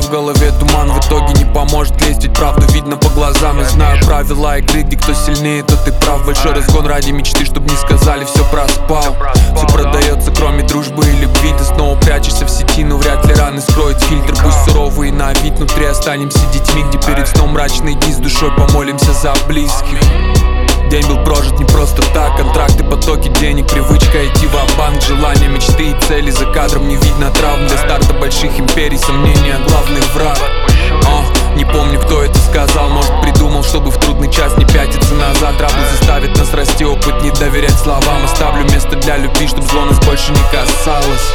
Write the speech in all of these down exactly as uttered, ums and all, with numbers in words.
в голове туман, в итоге не поможет лезть, ведь правду видно по глазам. Я знаю правила игры, где кто сильнее, тот ты прав. Большой разгон ради мечты, чтоб не сказали все проспал. Все продается, кроме дружбы и любви. Ты снова прячешься в сети, но вряд ли раны скроет фильтр. Пусть суровый на вид, внутри останемся детьми, где перед сном мрачные дни, с душой помолимся за близких. День был прожит не просто так. Контракты, потоки денег, привычка идти ва-банк. Желания, мечты и цели, за кадром не видно травм. Для старта больших империй сомнения, главный враг. О, не помню, кто это сказал, может придумал, чтобы в трудный час не пятиться назад. Траблы заставит нас расти, опыт не доверять словам. Оставлю место для любви, чтоб зло нас больше не касалось.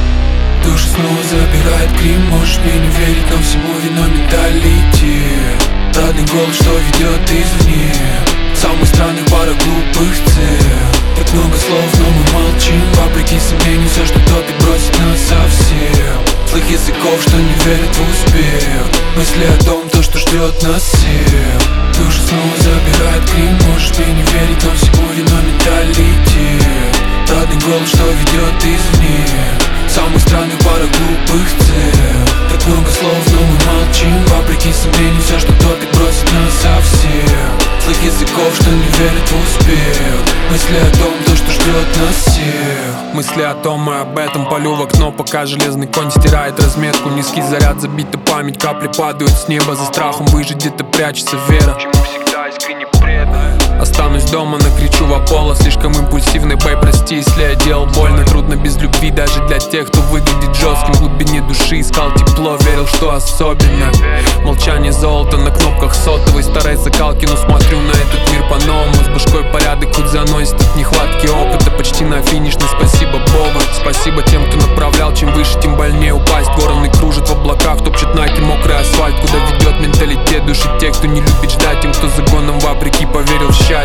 Душу снова забирает грим, можешь мне не верить, но всему виной менталитет. Родный голос, что ведет извне. Самых странных пара глупых цел. Так много слов, но мы молчим. Вопреки сомнению, все, что топит, бросит нас совсем. Злых языков, что не верят в успех. Мысли о том, то, что ждет нас всех. Душу снова забирает грим, можешь мне не верить, но всему виной менталитет. Родный голос, что ведет извне. Самых странных пара глупых цел. Так много слов, но мы молчим. Вопреки сомнению, все, что топит, бросит нас совсем. Злых языков, что не верят в успех. Мысли о том, то, что ждет нас всех. Мысли о том и об этом, полю в окно, пока железный конь стирает разметку. Низкий заряд, забита память, капли падают с неба. За страхом выжить, где-то прячется вера. Чему всегда искренне предан. Останусь дома, накричу в Аполло. Слишком импульсивный, бэй, прости, если я делал больно. Трудно без любви, даже для тех, кто выглядит жестким. В глубине души искал тепло, верил, что особенно. Молчание золото на кнопках сотовой. Старой закалки, но смотрю на этот мир по-новому. С башкой порядок хоть заносит от нехватки опыта. Почти на финишной, спасибо Богу. Спасибо тем, кто направлял, чем выше, тем больнее упасть. Вороны кружат в облаках, топчет найки мокрый асфальт. Куда ведет менталитет души тех, кто не любит ждать. Тем, кто загоном вопреки поверил в счастье.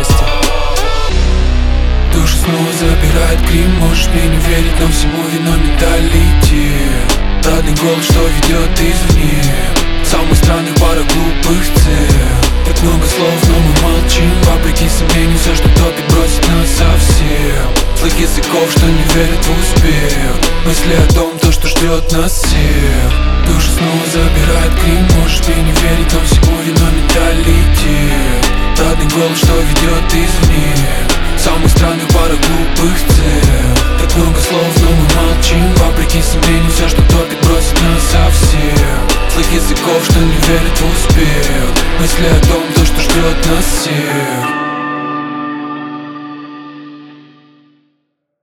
Душу снова забирает грим, можешь мне не верить, но всему виной менталитет. Родный голос, что ведет извне. Самых странных пара глупых цел. Так много слов, но мы молчим. Вопреки сомнению, все, что топит, бросит нас совсем. Злых языков, что не верят в успех. Мысли о том, то, что ждет нас всех. Душу снова забирает грим, можешь мне не верить, но всему виной менталитет. Родный голос, что ведет извне. Самых странных пара глупых цел. Так много слов, но мы молчим. Вопреки сомнению, все, что топит, бросит нас совсем. Злых языков, что не верят в успех. Мысли о том, то, что ждет нас всех.